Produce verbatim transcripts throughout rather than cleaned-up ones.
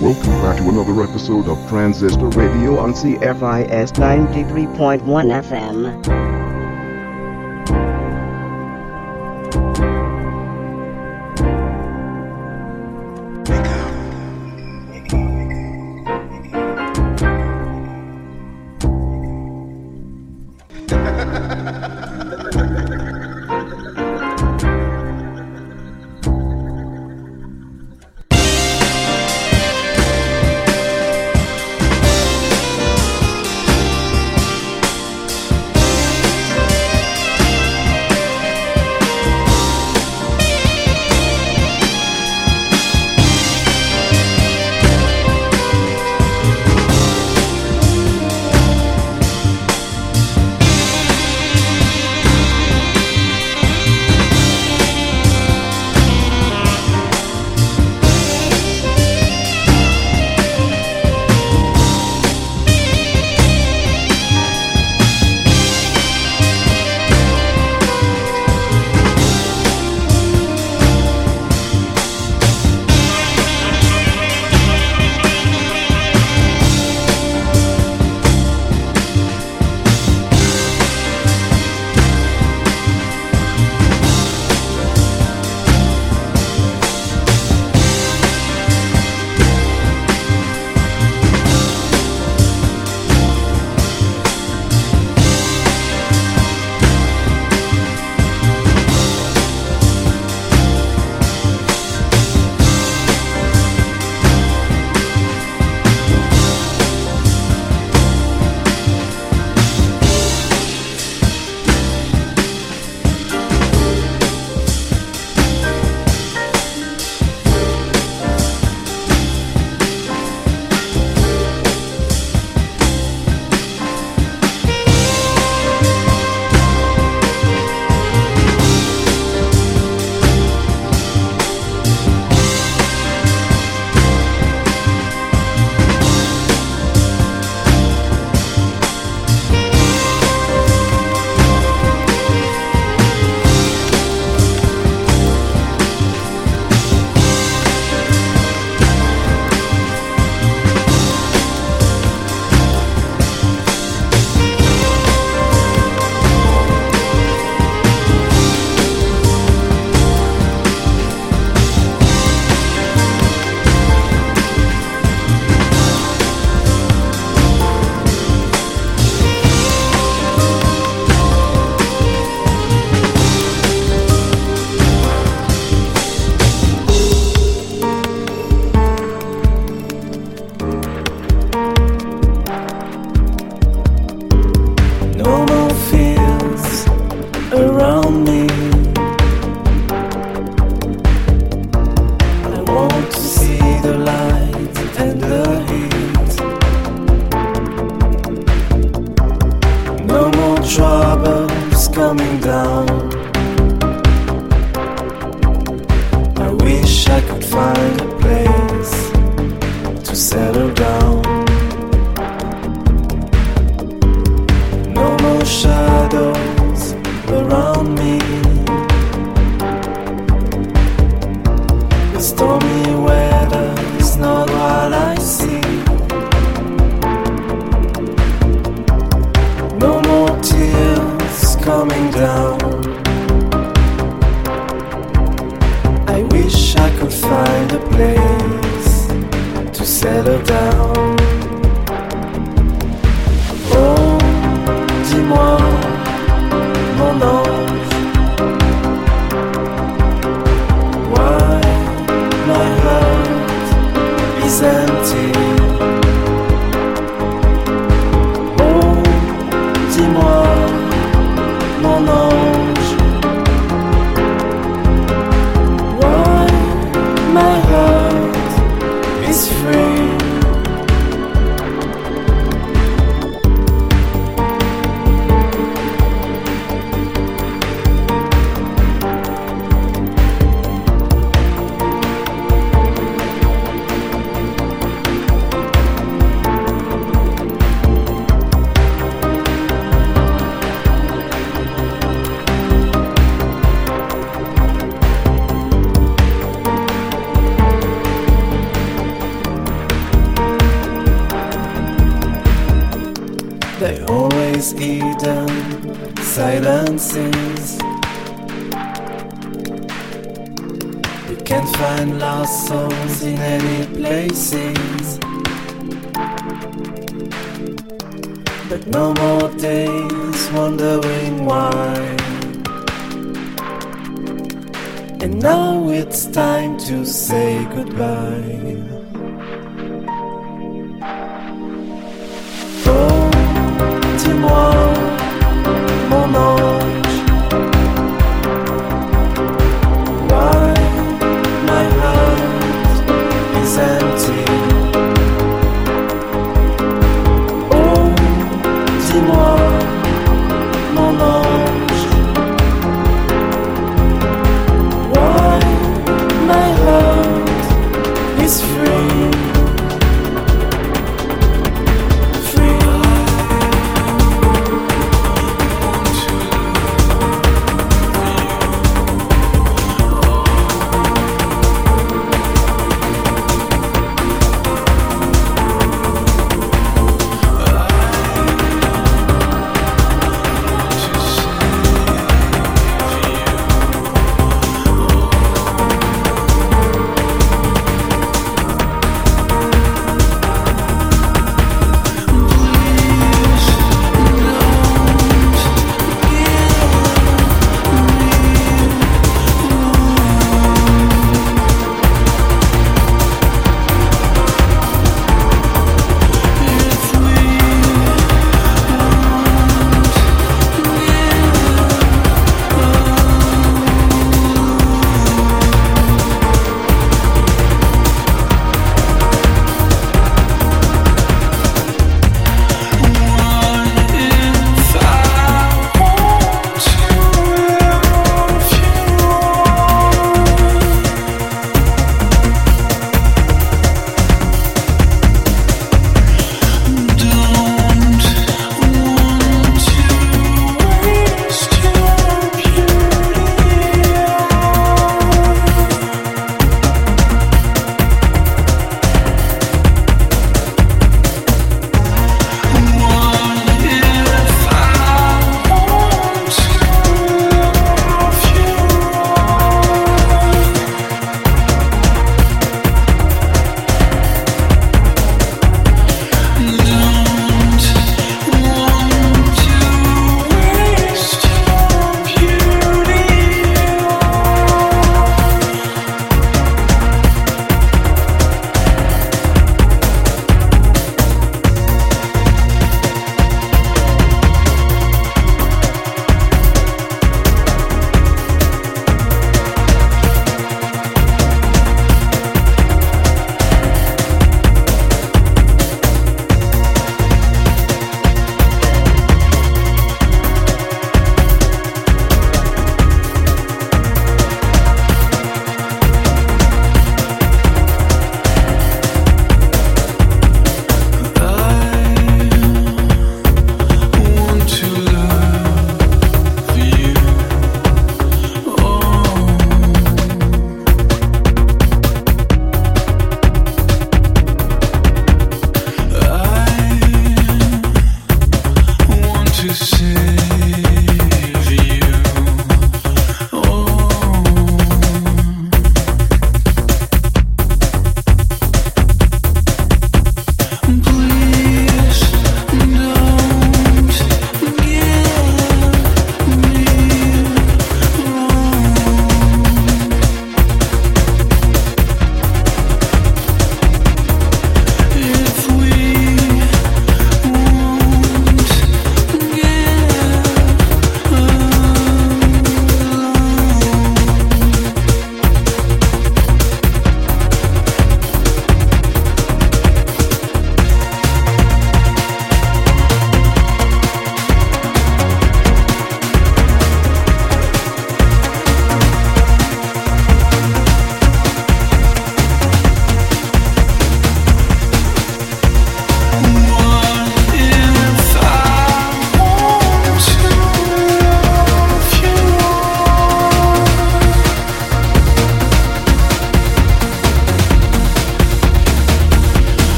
Welcome back to another episode of Transistor Radio on C F I S ninety-three point one F M. They always hidden silences. You can't find lost souls in any places. But no more days wondering why. And now it's time to say goodbye. Oh, dis-moi, mon ange, why my heart is empty. Oh, dis-moi, mon ange, why my heart is free.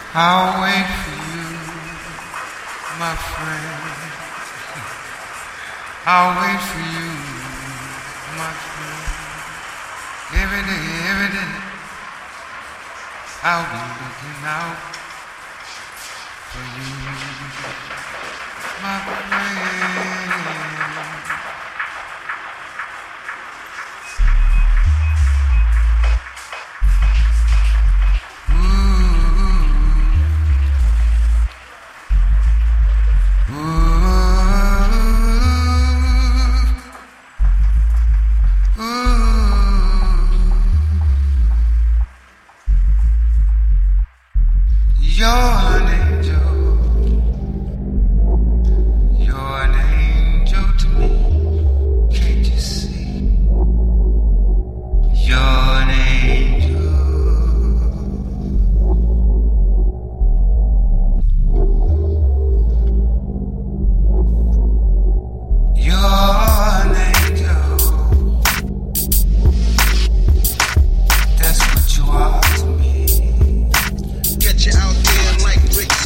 I'll wait for you, my friend. I'll wait for you, my friend. Every day, every day, I'll be looking out for you, my friend. Get you out there like bricks.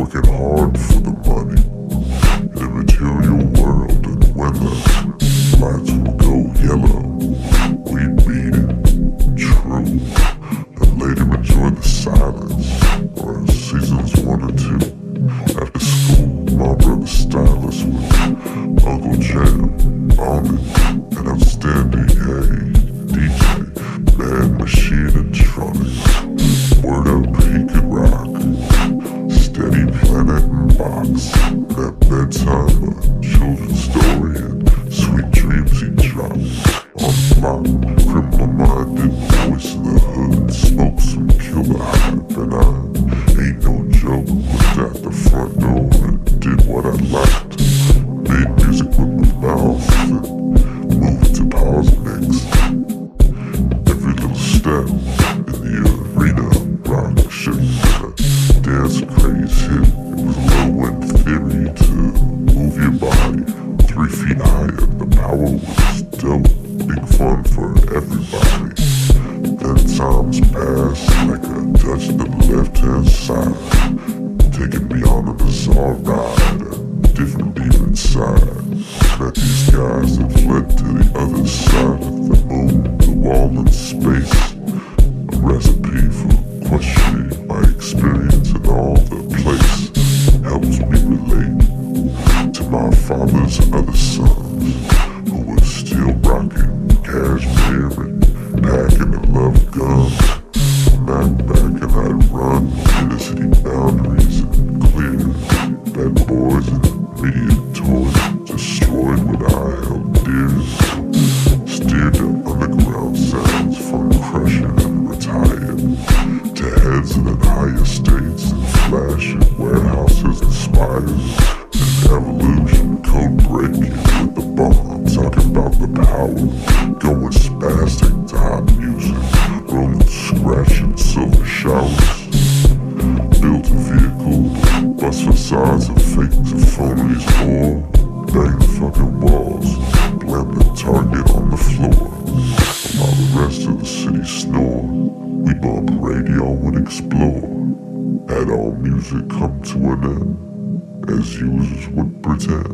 working hard for the money in a material world, and when the lights will go yellow, we'd beat it true, and later enjoy the silence, or seasons one and two. After school, my brother Stylus with Uncle Jam on it, an outstanding hey D J, Mad Machine and Tronics. Word up, he could rock. Steady Planet and Box. At bedtime, a children's story and sweet dreams he dropped. On the block, criminal-minded voice in the hood. Smoke some killer hype, and I ain't no joke. Looked at the front door and did what I liked. Made music with my mouth and moved to pause mix. Every little step in the arena, rock, shit, dance craze hit. It was low-end theory to move your body three feet higher. The power was dope, big fun for everybody. Then times passed like a touch to the left-hand side, taking me on a bizarre ride, a different deep inside. Met these guys that fled to the other side of the moon, the wall in space. A recipe for questioning my experience in all the place. Helps me relate to my father's other sons, who was still rocking cashmere and packing a love gun. Back, back, and I'd run inner city boundaries and clear. Bad boys and media toys destroyed what I held dear. Steered to underground sounds from crushing and retired, to heads in higher states and flashing warehouses inspired. An evolution, code breaking with the bomb, talking about the power, going spastic to hot music, rolling, scratching silver showers. Built a vehicle, bust facades of fakes and phonies, or bang the fucking walls, blam the target on the floor. While the rest of the city snore, we bump radio and explore. Had all music come to an end, as users would pretend.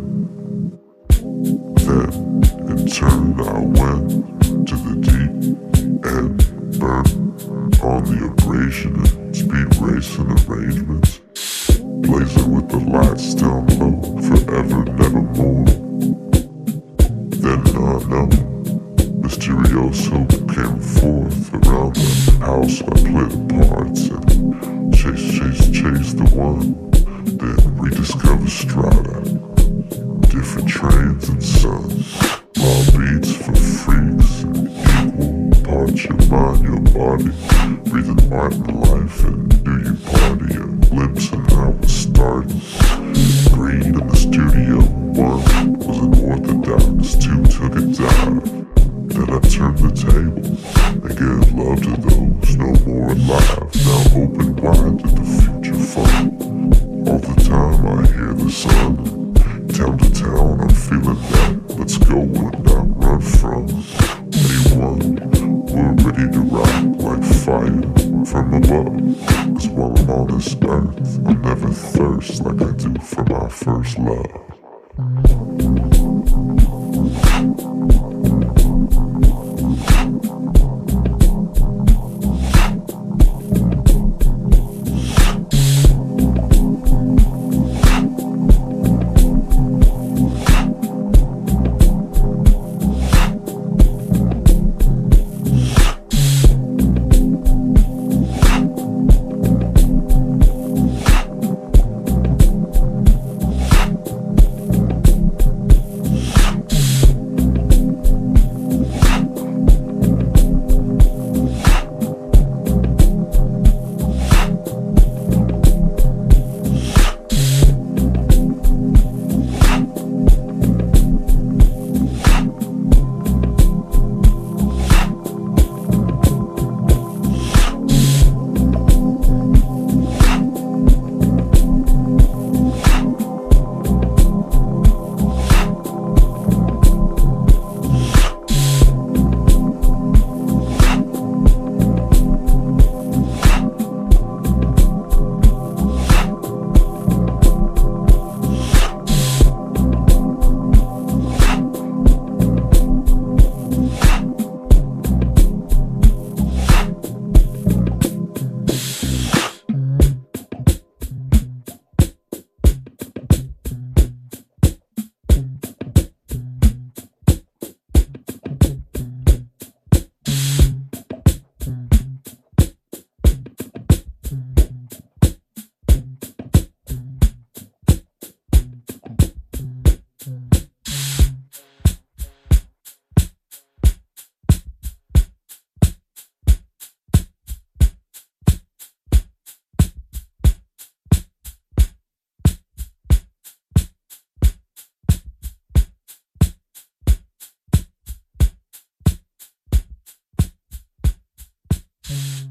Then, in turn, I went to the deep end, burned on the abrasion and speed racing arrangements, blazing with the lights down low, forever, nevermore. Then unknown, Mysterioso came forth around the house. I played the parts and chase, chase, chase the one. Then rediscover Strata, different trains and suns, raw beats for freaks and equal parts. Your mind, your body, breathing Martin life and do you party? A glimpse and how it started. Green in the studio, one was an orthodox, two took a dive. Then I turned the table and gave love to those no more alive. Now open wide to the future fun. All the time I hear the sun. Town to town I'm feeling that. Let's go and not run from anyone. We're ready to rock like fire from above. Cause while I'm on this earth, I'll never thirst like I do for my first love.